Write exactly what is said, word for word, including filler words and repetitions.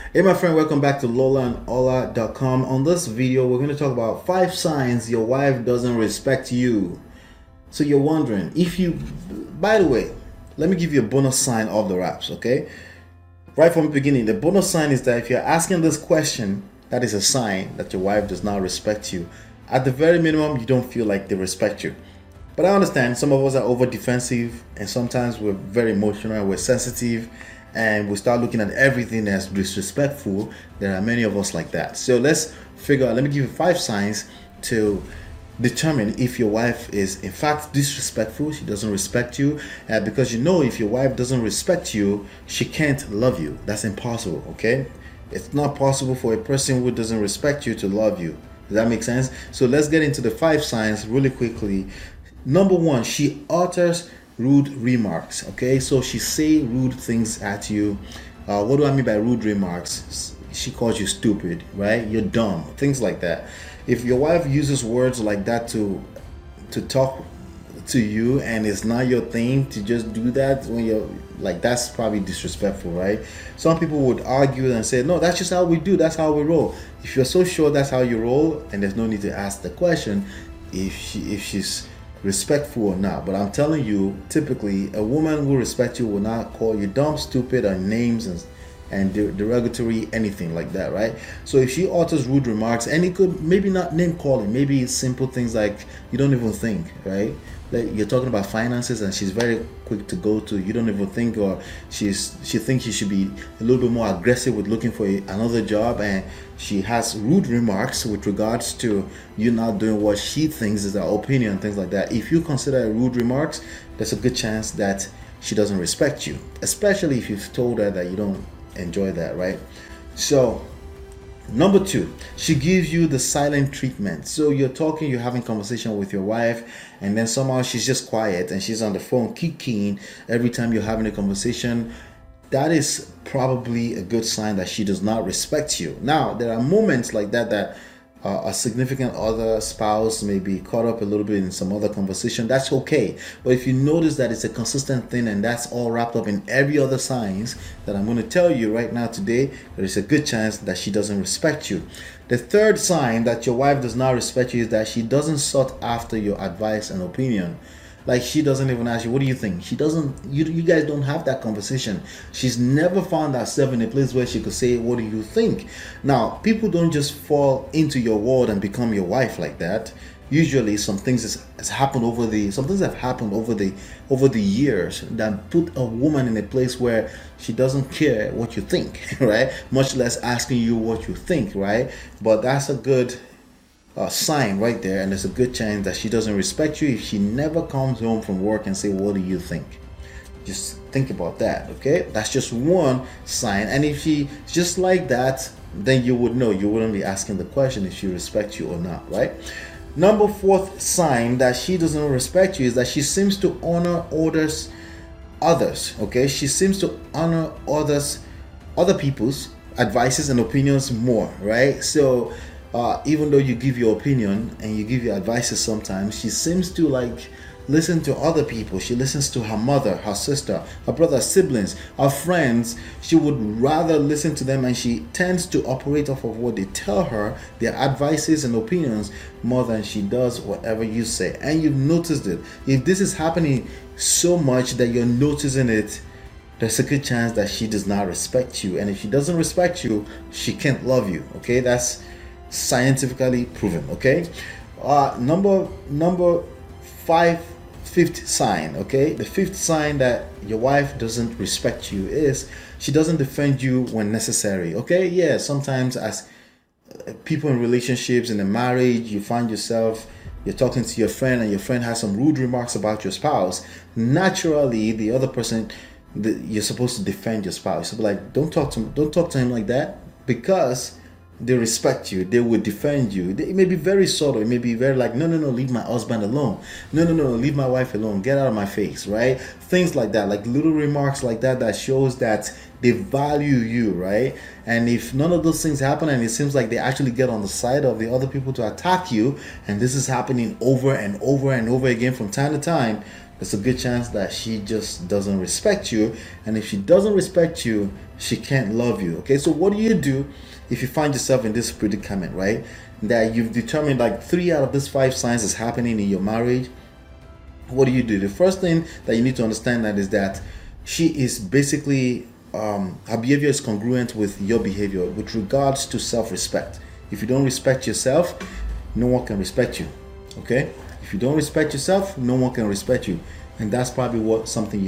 Hey my friend, welcome back to lola and ola dot com. On this video, we're going to talk about five signs your wife doesn't respect you. So you're wondering, if you, by the way, let me give you a bonus sign of the wraps, okay? Right from the beginning, the bonus sign is that if you're asking this question, that is a sign that your wife does not respect you. At the very minimum, you don't feel like they respect you. But I understand some of us are over defensive and sometimes we're very emotional and we're sensitive and we start looking at everything as disrespectful. There are many of us like that. So let's figure out, let me give you five signs to determine if your wife is in fact disrespectful, she doesn't respect you, uh, because you know if your wife doesn't respect you, she can't love you. That's impossible, okay? It's not possible for a person who doesn't respect you to love you. Does that make sense? So let's get into the five signs really quickly. Number one, she utters rude remarks. Okay, so she say rude things at you. Uh, what do I mean by rude remarks? She calls you stupid, right? You're dumb, things like that. If your wife uses words like that to to talk to you and it's not your thing to just do that when you're like, that's probably disrespectful, right? Some people would argue and say, no, that's just how we do, that's how we roll. If you're so sure that's how you roll, then there's no need to ask the question if she if she's respectful or not. But I'm telling you, typically a woman who respects you will not call you dumb, stupid, or names and and derogatory, anything like that, right? So if she utters rude remarks, and it could maybe not name calling, maybe it's simple things like you don't even think, right? Like you're talking about finances and she's very quick to go to you don't even think, or she's she thinks you should be a little bit more aggressive with looking for a, another job, and she has rude remarks with regards to you not doing what she thinks is her opinion, things like that. If you consider it rude remarks, there's a good chance that she doesn't respect you, especially if you've told her that you don't enjoy that, right? So number two, she gives you the silent treatment. So you're talking, you're having conversation with your wife, and then somehow she's just quiet and she's on the phone kicking every time you're having a conversation. That is probably a good sign that she does not respect you. Now, there are moments like that that uh, a significant other spouse may be caught up a little bit in some other conversation. That's okay. But if you notice that it's a consistent thing and that's all wrapped up in every other signs that I'm going to tell you right now today, there is a good chance that she doesn't respect you. The third sign that your wife does not respect you is that she doesn't sought after your advice and opinion. Like she doesn't even ask you, what do you think? She doesn't, you, you guys don't have that conversation. She's never found herself in a place where she could say, what do you think? Now, people don't just fall into your world and become your wife like that. Usually some things has, has happened over the, some things have happened over the, over the years that put a woman in a place where she doesn't care what you think, right? Much less asking you what you think, right? But that's a good Uh, sign right there, and there's a good chance that she doesn't respect you if she never comes home from work and say, what do you think? Just think about that, okay? That's just one sign. And if she just like that, then you would know, you wouldn't be asking the question if she respects you or not, right? Number fourth sign that she doesn't respect you is that she seems to honor orders others, okay? She seems to honor others other people's advices and opinions more, right? So Uh, even though you give your opinion and you give your advices sometimes, she seems to like listen to other people. She listens to her mother, her sister, her brother, siblings, her friends. She would rather listen to them, and she tends to operate off of what they tell her, their advices and opinions, more than she does whatever you say. And you've noticed it. If this is happening so much that you're noticing it, there's a good chance that she does not respect you. And if she doesn't respect you, she can't love you, okay? That's scientifically proven, okay? Uh, number number five, fifth sign, okay? The fifth sign that your wife doesn't respect you is she doesn't defend you when necessary, okay? Yeah, sometimes as people in relationships, in a marriage, you find yourself, you're talking to your friend and your friend has some rude remarks about your spouse. Naturally, the other person, the, you're supposed to defend your spouse. So be like, don't talk to don't talk to him like that, because they respect you, they will defend you. It may be very subtle, it may be very like, no, no, no, leave my husband alone. No, no, no, leave my wife alone. Get out of my face, right? Things like that, like little remarks like that, that shows that they value you, right? And if none of those things happen and it seems like they actually get on the side of the other people to attack you, and this is happening over and over and over again from time to time, there's a good chance that she just doesn't respect you. And if she doesn't respect you, she can't love you. Okay, so what do you do if you find yourself in this predicament, right? That you've determined like three out of these five signs is happening in your marriage. What do you do? The first thing that you need to understand that is that she is basically um, her behavior is congruent with your behavior with regards to self-respect. If you don't respect yourself, no one can respect you. Okay? If you don't respect yourself, no one can respect you. And that's probably what something you